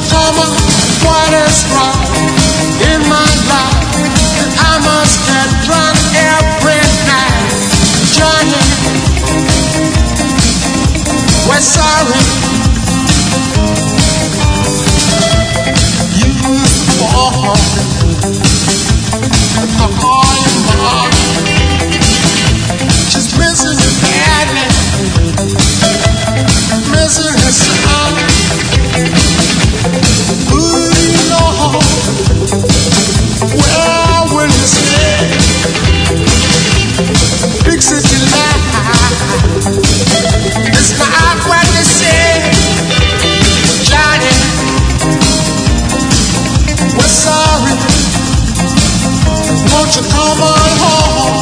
tell me what is wrong in my life that I must get drunk every night? Johnny, we're sorry. You fall your mom. She's missing her daddy, missing her son. Ooh, Lord, where will you stay? Big city life, it's not what they say. Johnny, we're sorry. Won't you come on home?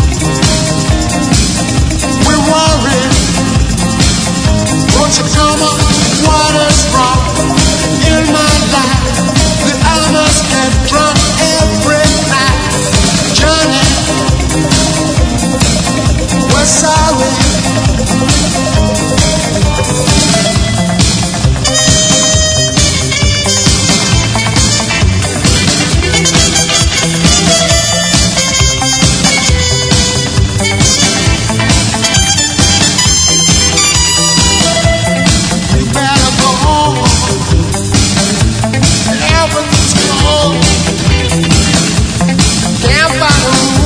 We're worried. Won't you come on? What is wrong in my life that I must get drunk every night? Johnny, we're sorry. Everything's gone. Can't find a